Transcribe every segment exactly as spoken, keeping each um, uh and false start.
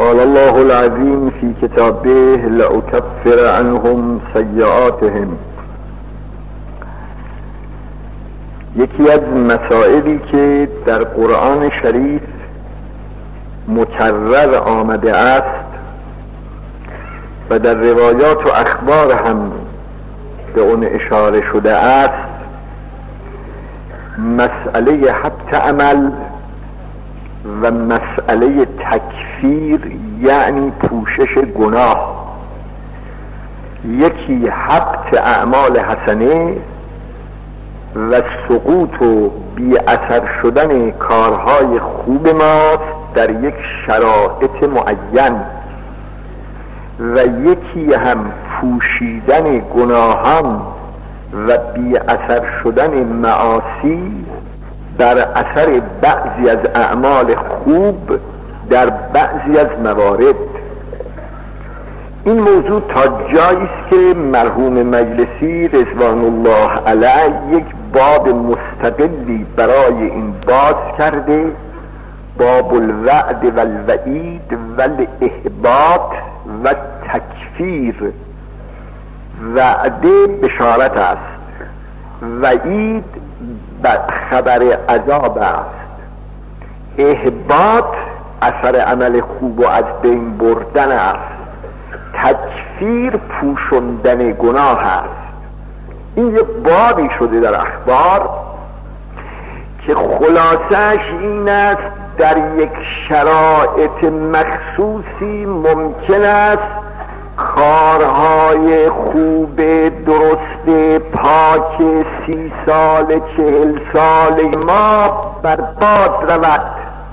قال الله العظیم فی کتابه لأکفر عنهم سیئاتهم. یکی از مسائلی که در قرآن شریف مکرر آمده است و در روایات و اخبار هم به اون اشاره شده است، مسئله حبط عمل و مسئله تکفیر، یعنی پوشش گناه. یکی حبط اعمال حسنه و سقوط و بی اثر شدن کارهای خوب ماست در یک شرایط معین، و یکی هم پوشیدن گناهان و بی اثر شدن معاصی در اثر بعضی از اعمال خوب در بعضی از موارد. این موضوع تا جایی است که مرحوم مجلسی رضوان الله علیه یک باب مستقلی برای این باز کرده، باب الوعد و الوعید و الاحباط و تکفیر. وعده بشارت است، وعید خبر عذاب است، احباط اثر عمل خوب و از بین بردن است، تکفیر پوشوندن گناه است. این یک بابی شده در اخبار که خلاصش این است در یک شرایط مخصوصی ممکن است کارهای خوب درست پاک سی سال چهل سال ما برباد رود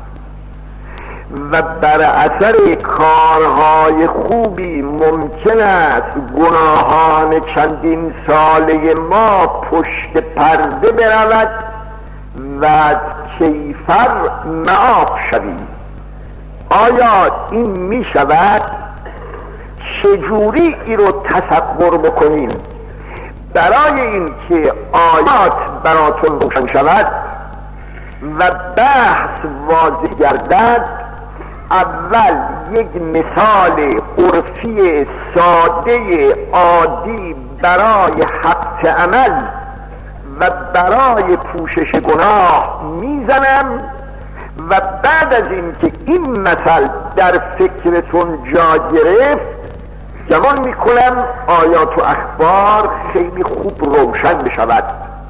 و بر اثر کارهای خوبی ممکن است گناهان چندین ساله ما پشت پرده برود و کیفر معاف شویم. آیا این می شود؟ چجوری این رو تصور بکنیم برای این که آیات براتون روشن شود و بحث واضح گردد؟ اول یک مثال عرفی ساده عادی برای حبط عمل و برای پوشش گناه میزنم و بعد از این که این مثل در فکرتون جا گرفت جوان میکنم آیات و اخبار خیلی خوب روشن بشود.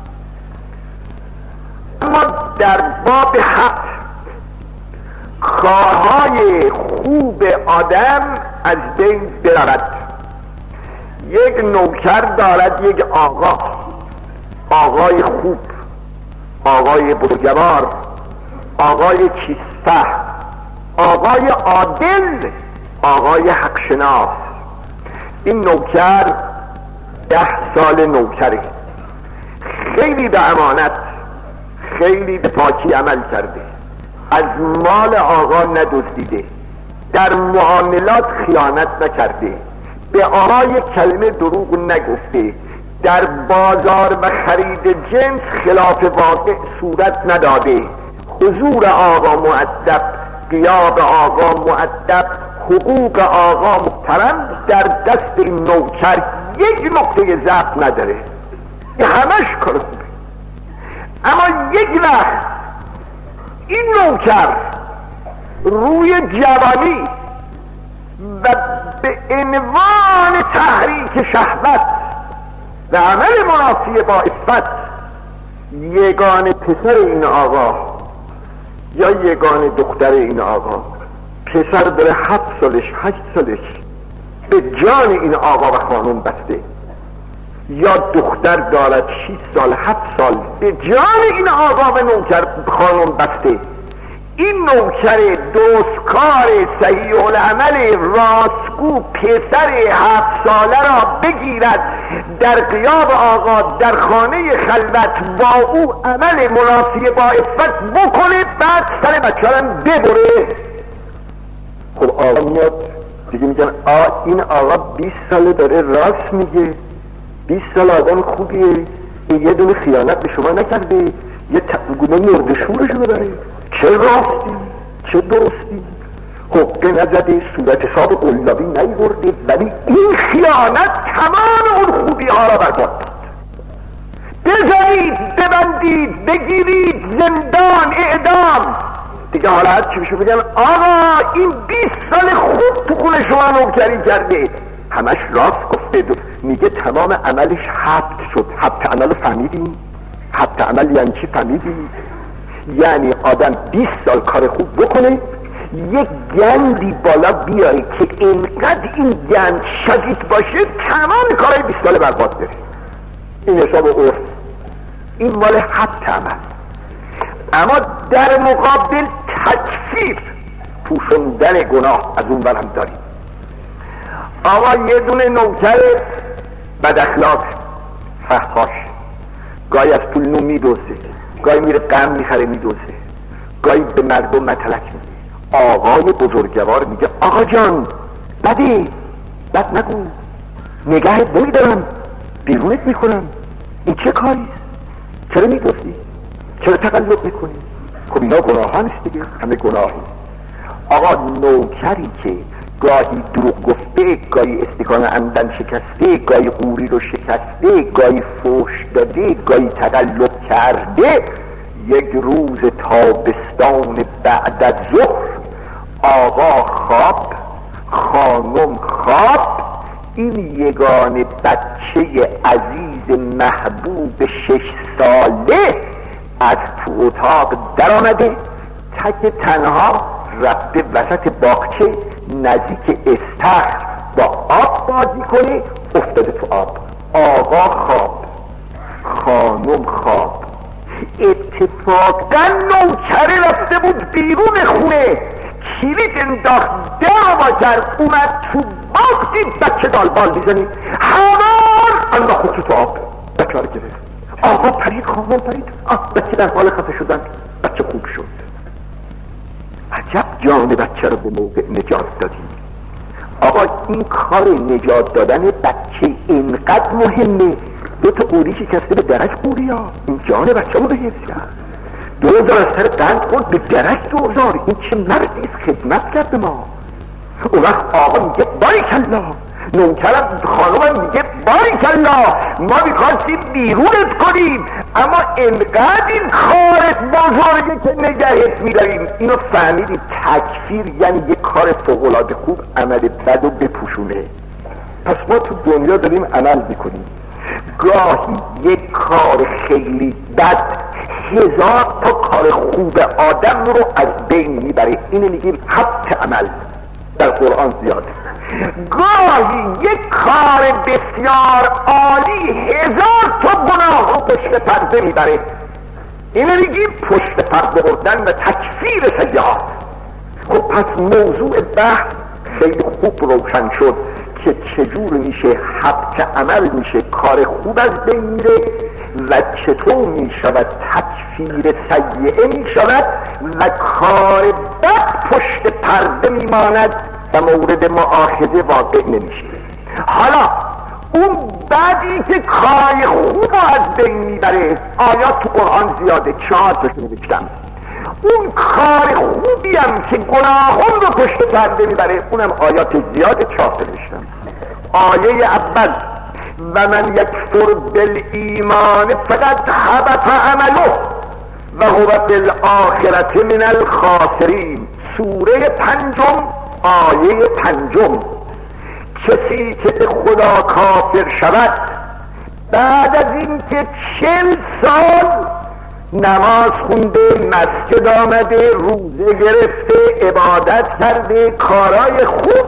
اما در باب حق کارهای خوب آدم از بین برود. یک نوکر دارد یک آقا، آقای خوب، آقای بزرگوار، آقای چیسته، آقای عادل، آقای حق شناس. این نوکر ده سال نوکره، خیلی به امانت، خیلی به پاکی عمل کرده، از مال آقا ندزدیده، در معاملات خیانت نکرده، به آقا یک کلمه دروغ نگفته، در بازار و خرید جنس خلاف واقع صورت نداده، حضور آقا مؤدب، غیاب آقا مؤدب، حقوق آقا محترم. در دست این نوکر یک نقطه ضعف نداره، همش کار خوبه. اما یک وقت این نوکر روی جوانی و به عنوان تحریک شهوت و عمل منافی با عفت یگانه پسر این آقا یا یگانه دختر این آقا، پسر داره هفت سالش هشت سالش به جان این آقا و خانم بسته، یا دختر دارد شش سال هفت سال به جان این آقا و نوکر خانم بسته. این نوکر دوستکار صحیح العمل راستگو پسر هفت ساله را بگیرد در غیاب آقا در خانه خلوت با او عمل منافی با عفت بکنه، بعد سر بچه هم ببره. خب آقا میاد دیگه میگن آ این آقا بیست ساله داره راست میگه، بیست سال آدم خوبیه، یه دونه خیانت به شما نکرده، یه تقویمه مرد شورشو داره، چه راستی چه درستی. حقه نزده، صورت حساب قلابی نیورده، ولی این خیانت تمام اون خوبی ها را برباد داد. بزنید، ببندید، بگیرید، زندان، اعدام. دیگه حالا هر چی بشه بگن آقا این بیست سال خوب تو خون شما نوکری کرده. همش راست گفته. میگه تمام عملش حبت شد. حبت عمل فهمیدی؟ حبت عمل یعنی چی فهمیدی؟ یعنی آدم بیست سال کار خوب بکنه، یک گندی بالا بیاره که اینقدر این گند شدید باشه تمام کارهای بیست سال برباد بره. این حساب عرف، این مال حبت عمل. اما در مقابل تکفیر، پوشوندن گناه از اون برم داریم. آقا یه دونه نوکر بد اخلاق، فحاش، گاهی از پول نو میدوزه، گاهی میره غم میخره میدوزه، گاهی به مردم مطلق میده. آقای بزرگوار میگه آقا جان بده، بد نگو، نگهت نمیدارم، بیرونت میکنم. این چه کاریست؟ چرا میدوزی؟ چرا تقلب میکنی؟ خب اینا گناه ها نیست دیگه، همه گناهی. آقا نوکری که گاهی دروغ گفته، گاهی استکان عمدن شکسته، گاهی قوری رو شکسته، گاهی فوش داده، گاهی تقلب کرده، یک روز تابستان بعد از ظهر آقا خواب، خانم خواب، این یگانه بچه عزیز محبوب شش ساله از تو اتاق در آمده، تک تنها رفته وسط باغچه نزدیک استخر با آب بازی کنه، افتاده تو آب. آقا خواب، خانم خواب. اتفاقا نوکره رفته بود بیرون خونه، کلید انداخت، در آوا کرد، اومد تو باغ، دید بچه دالبال میزنی، همان انداخت خود تو آب، بچه ها رو گرفت. آقا پرید، خانم پرید، آه بچه در حال خفه شدن، بچه خوب شد. عجب جان بچه رو به موقع نجات دادیم. آقا این کار نجات دادن بچه اینقدر مهمه. دو تا قوری شکسته به درک قوری ها، این جان بچه رو به حفظ کرد. دوزار از سر قند خورد به درک دوزار. این چه مردیست خدمت کرد به ما. اون وقت آقا میگه باریکالله، نوکرم خانومم میگه باریکالله، ما میخواستیم بیرونت کنیم اما انقدر این کارت بزرگه که نگهت میداریم. اینو فهمیدی تکفیر یعنی یک کار فوق‌العاده خوب عمل بد و بپوشونه. پس ما تو دنیا داریم عمل میکنیم، گاهی یک کار خیلی بد هزار تا کار خوب آدم رو از بین میبره. اینو میگیم حبت عمل، در قرآن زیاده. گاهی یک کار بسیار عالی هزار تا گناه رو پشت پرده میبره. اینو میگیم پشت پرده بردن و تکفیر سیئات. خب پس موضوع بحث خیلی خوب روشن شد که چجور میشه حبت عمل میشه کار خوب از بین میره و چطور میشود تکفیر سیئه میشود و کار بد پشت پرده میماند و مورد مؤاخذه واقع نمیشه. حالا اون بعدی که کار خوب از بین میبره، آیات تو قرآن زیاده، چهار تاشو نوشتم. اون کار خوبی هم که گناهان رو پشت پرده میبره، اونم آیات زیاده، چهار تا نوشتم. آیه اول و من یکفر بالایمان فقد حبط عمله و هو بالآخرة من الخاسرین. سوره پنجم آیه پنجم. کسی که به خدا کافر شود بعد از این که چل سال نماز خونده، مسجد آمده، روزه گرفته، عبادت کرده، کارای خوب،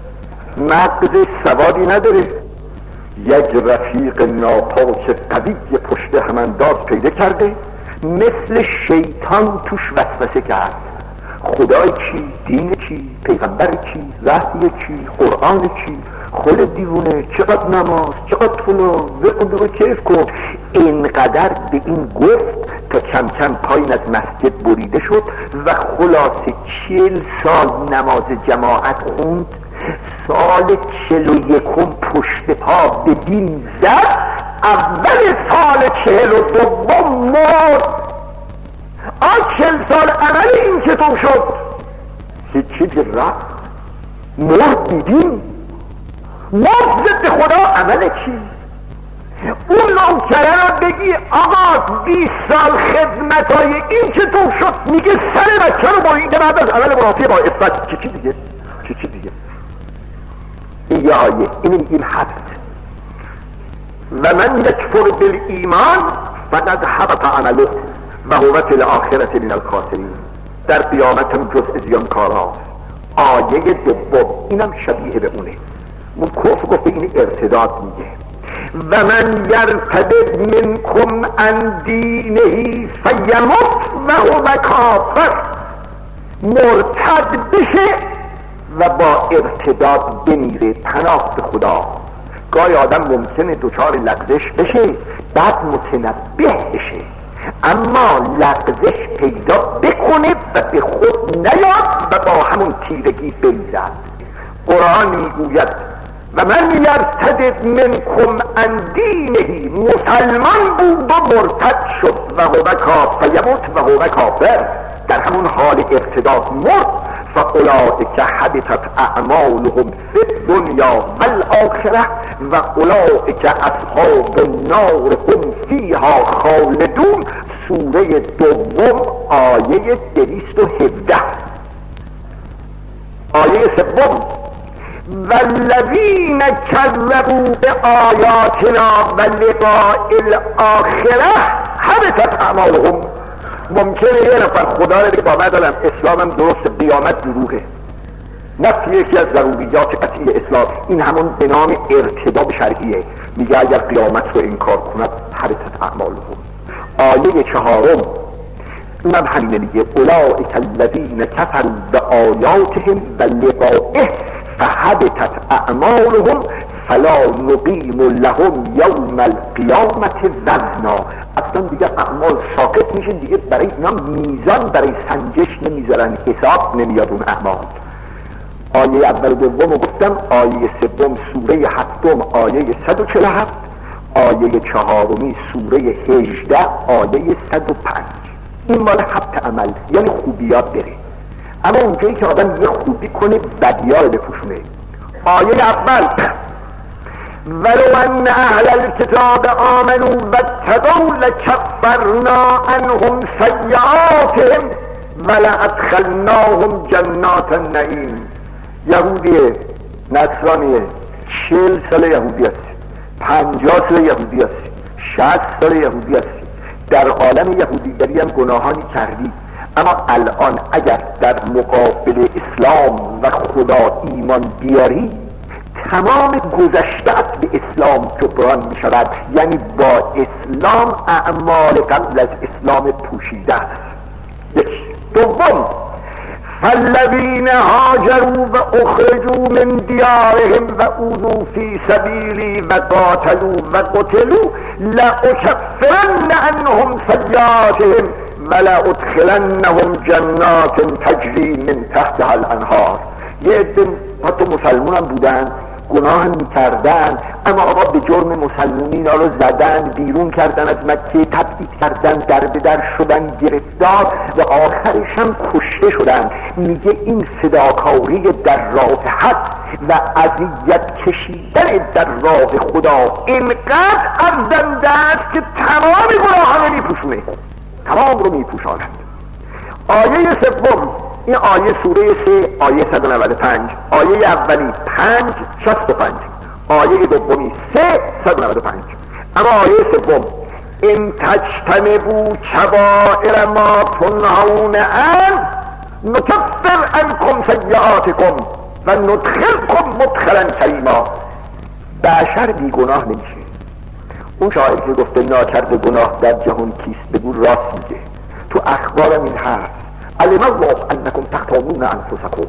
مغز سوادی نداره، یک رفیق ناپاک قوی پشت همانداز پیدا کرده، مثل شیطان توش وسوسه کرد. خدای چی؟ دین چی؟ پیغمبر چی؟ وحی چی؟ قرآن چی؟ خود دیوونه، چقدر نماز، چقدر فلان، بکن بگو کیف کن. اینقدر به این گفت تا کم کم پایین از مسجد بریده شد و خلاصه چل سال نماز جماعت خوند. سال چل و یکم پشت پا به دین زد، اول سال چهل و دوم مرد. آن چل سال عمل این چطور شد؟ که چیزی رفت مرد دیدیم، مرد ضد خدا عمل چی؟ اون نوکره را بگی آقا بیست سال خدمت های این چطور شد؟ میگه سر بچه رو بریده بعد از عمل منافی با اثبات. چی چی دیگه؟ چی چی دیگه؟ این یه آیه، این میگیم حبت و من یکفر بالایمان فقد حبط عمله و هو فی الاخرة من الخاسرین. در قیامت هم جز زیانکار هاست. آیه دوم اینم شبیه به اونه. من کفر گفته این ارتداد میگه و من یرتد منکم عن دینه فیمت و هو کافر. مرتد بشه و با ارتداد بمیره. پناه به خدا. گاهی آدم ممکنه دچار لغزش بشه بعد متنبه بشه، اما لغزش پیدا بکنه و به خود نیاد و با همون تیرگی بمیرد. قرآن میگوید و من یرتد منکم عن دینه، مسلمان بود و مرتد شد و هو کافر یموت و هو کافر، در همون حال ارتداد مرد. فاولئک حبطت اعمالهم فی الدنیا والآخرة و اولئک اصحاب النار هم فیها خالدون. سوره دوم آیه دویست و هفده. آیه سوم والذین کذبوا بآیاتنا و لقاء الاخره حبطت اعمالهم. ممکنه یه نفر خدا رو بگه آمد الان اسلام هم درست، قیامت دروغه. نفی یکی از ضروریات قطعی اسلام. این همون به نام ارتداد شرعیه. میگه اگر قیامت رو انکار کند حبطت اعمالهم. آیه چهارم اونم همینه، میگه اولئک الذین کفروا بآیاتهم و لقائه فحبطت اعمالهم فلا نقیم لهم یوم القیامت وزنا. اصلا دیگه اعمال ساقط میشه، دیگه برای اینا میزان برای سنجش نمیذارن، حساب نمیاد اون اعمال. آیه اول دوم گفتم. آیه سوم سوره هفتم آیه صد و چهل و هفت. آیه چهارمی سوره هجده آیه صد و پنج. این مال حبط عمل، یعنی خوبیات بره، اما اونجایی که آدم یه خوبی کنه بدیار بپوشونه. آیه اول ولو ان اهل الكتاب آمنوا واتقوا لكفرنا عنهم سیئاتهم ولادخلناهم جنات النعیم. یهودیه، نصرانیه، چهل سال یهودی هستی، پنجاه سال یهودی هستی، شصت سال یهودی هستی، در عالم یهودیگری هم گناهانی کردی، اما الان اگر در مقابل اسلام و خدا ایمان بیاری تمام گذشته‌ات به اسلام جبران می شود. یعنی با اسلام اعمال قبل از اسلام پوشیده است. یک. دوم فالذین هاجروا و اخرجوا من دیارهم و اوذوا فی سبیلی و قاتلوا و قتلوا لأکفرن عنهم سیئاتهم و لأدخلنهم جنات تجری من تحتها الانهار. یه عده حتی مسلمان هم بودن، گناه هم میکردن، اما آقا به جرم مسلمانی اینا رو زدن، بیرون کردن از مکه، تبعید کردن، در به در شدن، گرفتار و آخرش هم کشته شدن. میگه این فداکاری در راه حق و اذیت کشیدن در راه خدا اینقدر ارزنده است که تمام گناهان رو میپوشونه، تمام رو میپوشاند. آیه سوم این آیه سوره سه آیه صد و نود و پنج. آیه اولی پنج شصت و پنج، آیه دومی سه صد و نود و پنج. اما آیه سوم ان تجتنبوا کبائر ما تنهون عنه نکفر عنکم سیئاتکم و ندخلکم مدخلا کریما. بشر بی گناه نمیشه. اون شاعر که گفته ناکرده گناه در جهان کیست بگو راست میگه. تو اخبارم این حرف علم الله انکم تختانون انفسکم.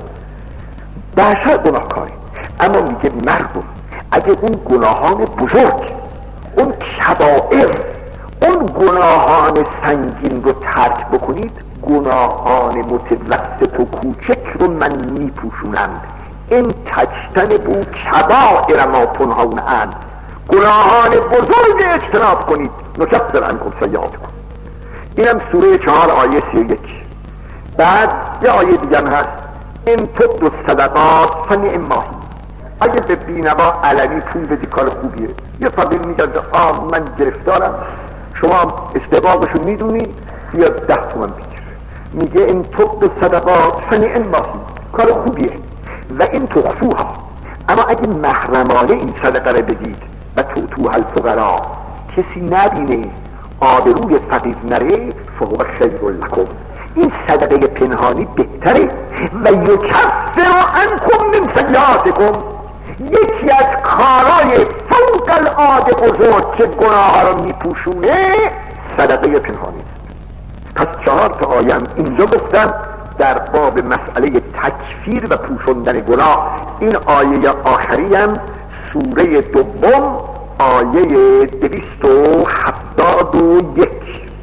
بشر گناهکاری، اما میگه مردم اگه اون گناهان بزرگ، اون کبائر، اون گناهان سنگین رو ترک بکنید، گناهان متوسط و کوچک رو من میپوشونم. این تجتنبوا کبائر ما تنهون عنه، گناهان بزرگ اجتناب کنید، نکفر عنکم سیئاتکم. اینم سوره چهار آیه سی و یک. بعد یه آیه دیگه هست این تبدو صدقات فنعم ما هی. اگه به بینوا علنی پول بدی کار خوبیه. یه فقیر میگرده آه من گرفتارم، شما استحقاقشو میدونی، بیا ده تومن بگیر. میگه این تبدو صدقات فنعم ما هی، کار خوبیه. و این تخفوها، اما اگه محرمانه این صدقه رو بدید و توتوها الفقراء، کسی نبینه، آبروی فقیر نره، فهو خیر لکم، این صدقه پنهانی بهتره. و یکفر عنکم من سیئاتکم، یکی از کارهای فوق العاده بزرگ که گناه ها رو میپوشونه صدقه پنهانی است. پس چهار تا آیه هم اینجا گفتن در باب مسئله تکفیر و پوشوندن گناه. این آیه آخری هم سوره دوم آیه دویست و هفتاد و یک.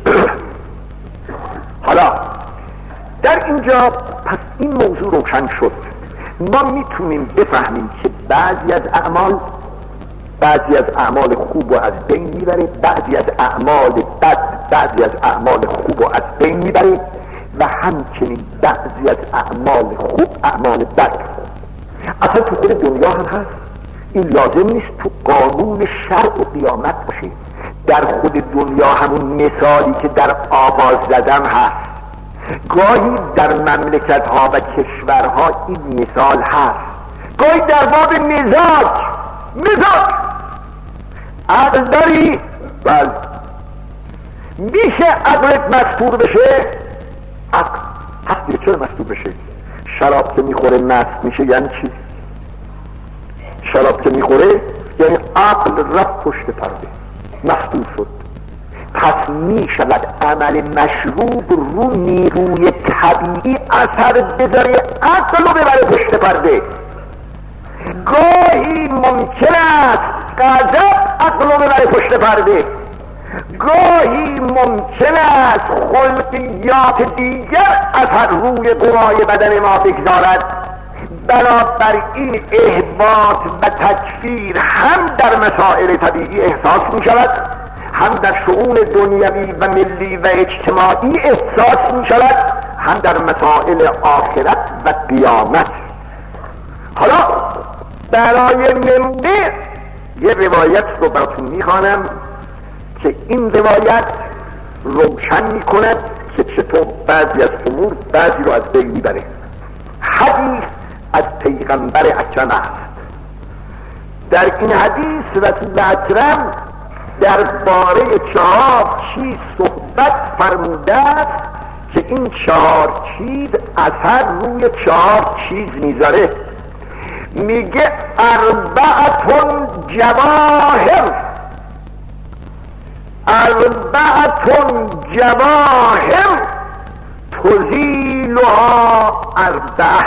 حالا در اینجا پس این موضوع روشن شد. ما میتونیم بفهمیم که بعضی از اعمال بعضی از اعمال خوب رو از بین میبره، بعضی از اعمال بد بعضی از اعمال خوب رو از بین میبره، و همچنین بعضی از اعمال خوب اعمال بد. اصلا تو خود دنیا هم هست. این لازم نیست تو قانون شرع و قیامت باشه. در خود دنیا همون مثالی که در آغاز زدم هست. گاهی در مملکت ها و کشورها این مثال هست. گاهی در باب مزاج مزاج عقل داری؟ بله. میشه عقلت مستور بشه؟ عقل هستی چرا مستور بشه؟ شراب که میخوره مست میشه یعنی چی؟ شراب که میخوره یعنی عقل رفت پشت پرده، مستور شد. پس میشود عمل مشروب رو نیروی طبیعی اثر بذاره، عقل رو ببره پشت پرده. گاهی ممکن است غضب عقل رو ببره پشت پرده، گاهی ممکن است خلقیات دیگر اثر روی قوای بدن ما بگذارد. بنابراین احباط و تکفیر هم در مسائل طبیعی احساس می شود، هم در شؤون دنیوی و ملی و اجتماعی احساس می شود، هم در مسائل آخرت و قیامت. حالا برای نمونه یه روایت رو براتون میخوانم که این روایت روشن میکند که چطور بعضی از امور بعضی رو از بین میبره. حدیث از پیغمبر اکرم است. در این حدیث رسول اکرم درباره چهار چیز صحبت فرموده است که این چهار چیز اثر روی چهار چیز میذاره. میگه اربعتون جواهر، اربعتون جواهر تزیلها اربعه،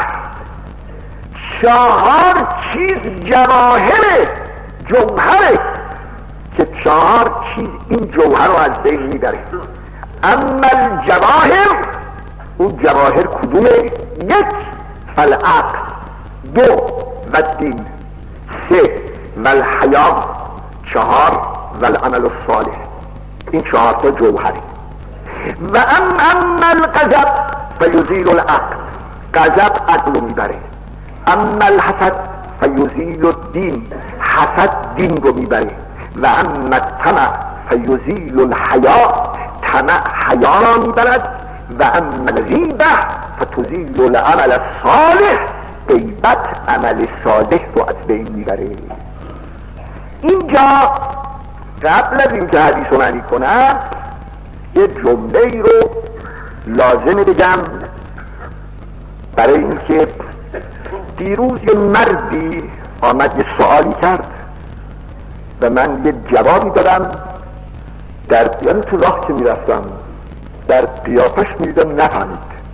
چهار چیز جواهره، جوهره که چهار چیز این جوهر رو از بین میبره. اما الجواهر، اون جواهر کدومه؟ یک فالعقل، دو و دین، سه و الحیا، چهار و العمل الصالح. این چهار تا جوهره. و اما الغضب فیزیل العقل، غضب عقل رو میبره. اما الحسد فیزیل الدین، حسد دین رو میبره. و اما الطمع فیزیل الحیا، طمع حیا را میبرد. و اما الغیبه فتزیل العمل الصالح، غیبت عمل صالح رو از بین میبره. اینجا قبل از اینکه حدیث رو معنی کنم یه جمله ای رو لازمه بگم، برای اینکه دیروز یه مردی آمد یه سوالی کرد و من یه جوابی دادم. در یعنی تو راه که میرفتم در قیافش میدیدم نفهمید،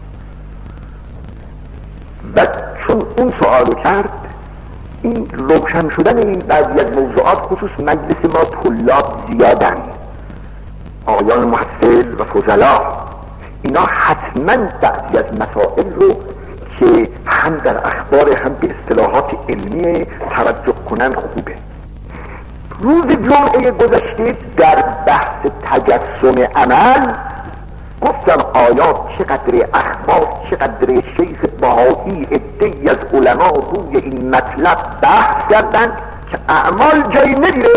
و چون اون سوالو کرد، این روشن شدن این بعضی از موضوعات، خصوص مجلس ما طلاب زیادن، آیان محصل و فضلا، اینا حتما بعضی از مسائل رو که هم در اخبار هم به اصطلاحات علمی توجه کنن خوبه. روز جمعه گذشته در بحث تجسم عمل گفتم گفتم آیات چقدر اخبار، چقدر شیخ بهایی عده‌ای از علما روی این مطلب بحث کردند که اعمال جایی نمیره.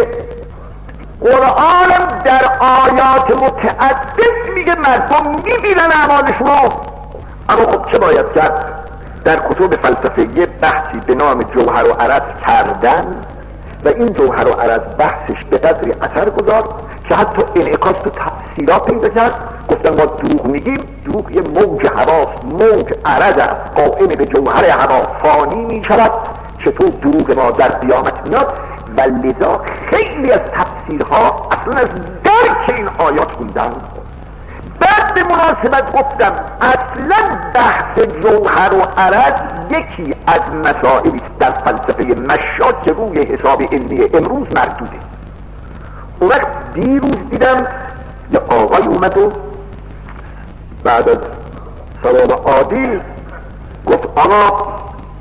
قرآن در آیات متعدد میگه مردم میبینن اعمالشون رو. اما خب چه باید کرد؟ در کتب فلسفه بحثی به نام جوهر و عرض کردن و این جوهر و عرض بحثش به قدری اثر گذار که حتی انعکاس تو تفسیرات پیدا کرد. گفتن ما دروغ میگیم، دروغ یه موج هواست، موج عرض است قائم به جوهر هوا فانی میشود، چطور دروغ ما در قیامت میاد. و لذا خیلی از تفسیرها اصلا از درک این آیات خوندن. بعد به مناسبت گفتم اصلا بحث جوهر و عرض یکی از مسائلی در فلسفه مشاط که روی حساب علمی امروز مردوده. اون وقت دیروز دیدم یه آقای اومد و بعد از سلام عادل گفت آقا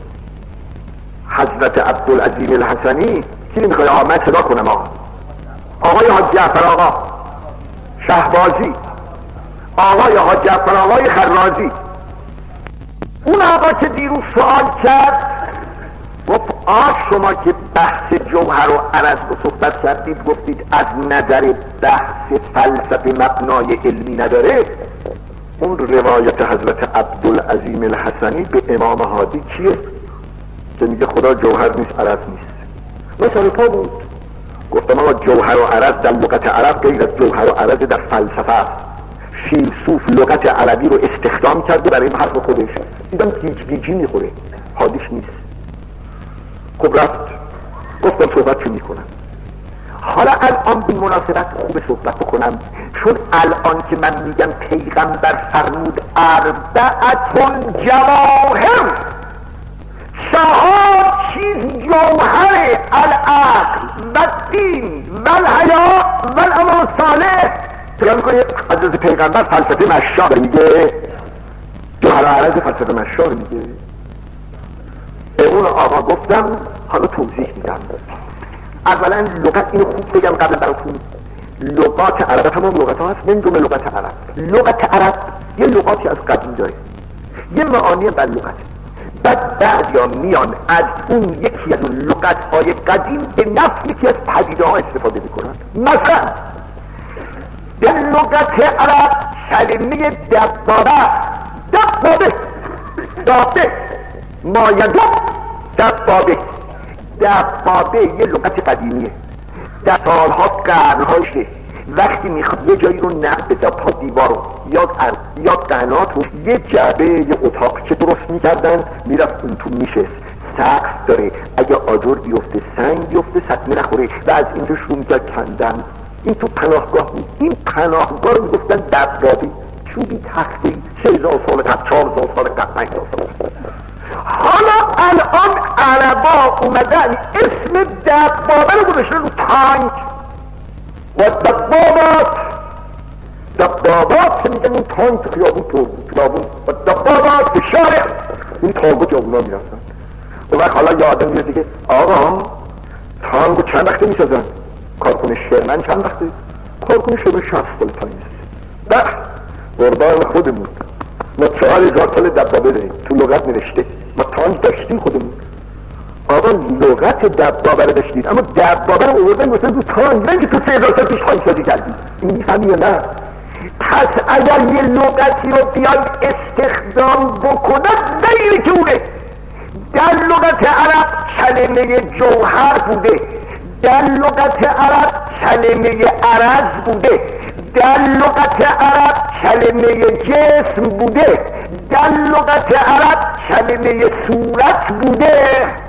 حضرت عبدالعظیم الحسنی کی میخوای آمد صدا کنم آقا آقای حاج جعفر آقا شهبازی، آقای حاج جعفر آقای خرازی. اون آقا که دیروز سوال کرد گفت آه شما که بحث جوهر و عرض رو صحبت کردید گفتید از نظر بحث فلسفه مبنای علمی نداره. اون روایت حضرت عبدالعظیم الحسنی به امام هادی چیه که میگه خدا جوهر نیست عرض نیست؟ مثلا پا بود. گفتم آقا جوهر و عرض در لغت عرب غیر از جوهر و عرض در فلسفه است. فیلسوف لغت عربی رو استخدام کرده برای حرف خودش. دیدم گیج گیجی میخوره، حادیش نیست. خب رفت. گفتم صحبت چی میکنم. حالا الان بی مناسبت خوب صحبت بکنم، چون الان که من میگم پیغمبر فرمود اربعتون جواهر، چهار چیز جوهر، العقل و دین و الحیا و العمل صالح. فکر میکنی حضرت پیغمبر فلسفه مشاط میگه؟ جوهر و عرض فلسفه مشاط میگه؟ به اون آقا گفتم حالا توضیح میدم. اولا لغت اینو خوب بگم قبل براتون، لغات عرب تمام لغت ها هست، من جمله لغت عرب. لغت عرب یه لغاتی از قدیم داره، یه معانی بر لغت. بعد بعضیا میان از اون یکی از اون لغت های قدیم به نفع یکی از پدیده ها استفاده میکنن. مثلا در لغت عرب کلمه دبابه، دبابه دابه مایدو دبابه، دبابه یه لغت قدیمیه، در سالها قرنهاشه. وقتی میخواد یه جایی رو نه به دبها دیوار رو یا یا قنات رو یه جعبه یه اتاق چه درست میکردن، میرفت اون تو میشست، سقف داره، اگه آجر بیفته سنگ بیفته سطمه نخوره و از اینجا شروع میکرد کندن. این تو پناهگاه بود. این پناهگاه رو میگفتن دبابه، چوبی تختی سه هزار سال قبل، چهار هزار سال قبل، پنج هزار سال قبل. حالا الان عربا اومدن اسم دبابه رو گذاشتن رو تانک و دبابات. دبابات که میگن اون تانک تو خیابون پر بود، خیابون و دبابات به شارع این تانک و جابونا میرفتن. اون وقت حالا یادم میاد دیگه آقا تانک چند وقته میسازن؟ کارکنه شرمن چند وقته؟ کارکنه شرمن شصت سال تانک ده قربان خودمون. ما چهار هزار سال دبابه داریم، تو لغت نوشته ما تانک داشتیم خودمون. آقا لغت دبابه رو داشتید اما دبابه رو اووردن مثلا تو تانک، نه که تو سه هزار سال پیش خواهی سازی کردی. این میفهمی یا نه؟ پس اگر یه لغتی رو بیای استخدام بکنن غیر که اونه. در لغت عرب کلمه جوهر بوده، در لغت عرب کلمه عرض بوده، در لغت عرب کلمه جسم بوده، در لغت عرب کلمه صورت بوده.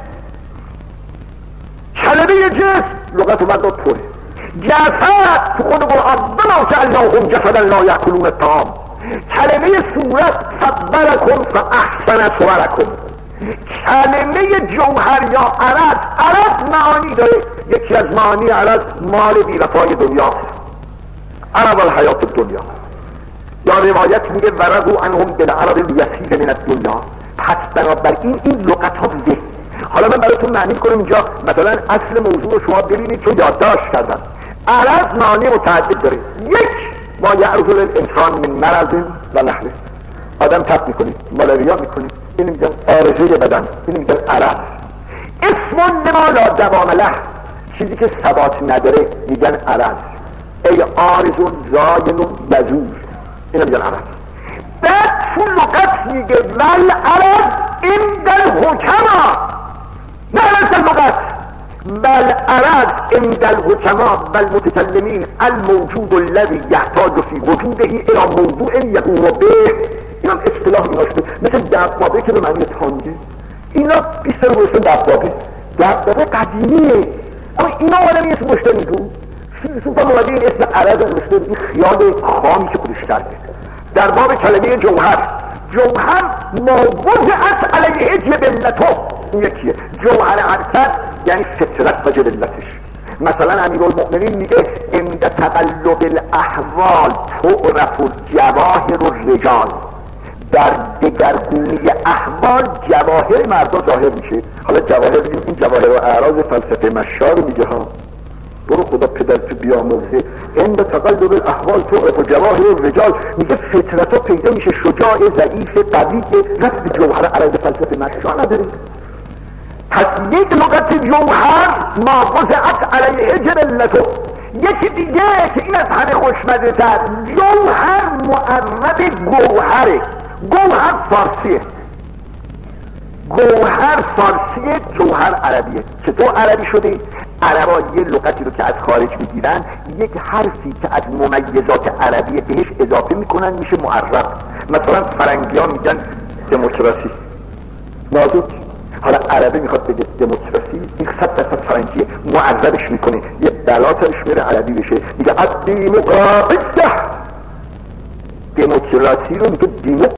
کلمه جسم لغت اومد داد پره. جسد تو خود قرآن بما جعلناهم جسدا لا یأکلون الطعام. کلمه صورت صورکم فاحسن صورکم. کلمه جوهر یا عرض، عرض معانی داره. یکی از معانی عرض مال بی‌وفای دنیاست، عرض الحیات دنیا. یا روایت میگه ورضوا عنهم بالعرض الیسیر من الدنیا. پس بنابراین این لغت ها بوده. حالا من براتون معنی کنم اینجا مثلا اصل موضوع رو شما ببینید چون یادداشت کردم. عرض معانی متعدد داره. یک ما یعرض الانسان من مرض و نحوه. آدم تب میکنه، مالاریا میکنه، اینو میگن آرزوی بدن، اینو میگن عرض. اسم لما لا دوام له، چیزی که ثبات نداره میگن عرض. ای آرزون زاین و یزول، اینو میگن عرض. بعد تو لغت میگه ول عرض عند الحکما، نه عرض اللغت، بل عرض عند الحکما و المتکلمین الموجود الذی یحتاج فی وجوده الى موضوع یقوم به. این هم اصطلاح میاشته مثل دبابه که به معنی تانگه. اینا بیشتر روشن دبابه، دبابه قدیمیه، اما اینا آدم اسم مشتری بود. فیلسوف هم اومده این اسم عرض مشتری، این خیال خامی که خودش کرده. در باب کلمه جوهر، جوهر ما وضعت علیه جبلته، این یکیه. جوهر حرکت یعنی فطرت و جبلتش. مثلا امیرالمؤمنین میگه عند تقلب الاحوال تعرف جواهر الرجال، در دگرگونی احوال جواهر مردا ظاهر میشه. حالا جواهر بگیم این جواهر و اعراض فلسفه مشار میگه ها، برو خدا پدر تو بیاموزه. عند تقلب الاحوال تعرف جواهر الرجال، میگه فطرت ها پیدا میشه، شجاع، ضعیف، قوی، رفت به جوهر اعراض فلسفه مشار نداره. پس یک لغت جوهر ما وضعت علیه جبلته. یکی دیگه که این از همه خوشمزه تر، جوهر معرب گوهره. گوهر فارسیه، گوهر فارسیه، جوهر عربیه. چطور عربی شده؟ عربا یه لغتی رو که از خارج میگیرن، یک حرفی که از ممیزات عربیه بهش اضافه میکنن میشه معرب. مثلا فرنگی ها میگن دموکراسی، نازک. حالا عربی میخواد بگه دموکراسی، این صد درصد فرنگیه، معربش میکنه، یه بلاترش میره عربی بشه، میگه از دموکراسی، دموکراسی رو میگه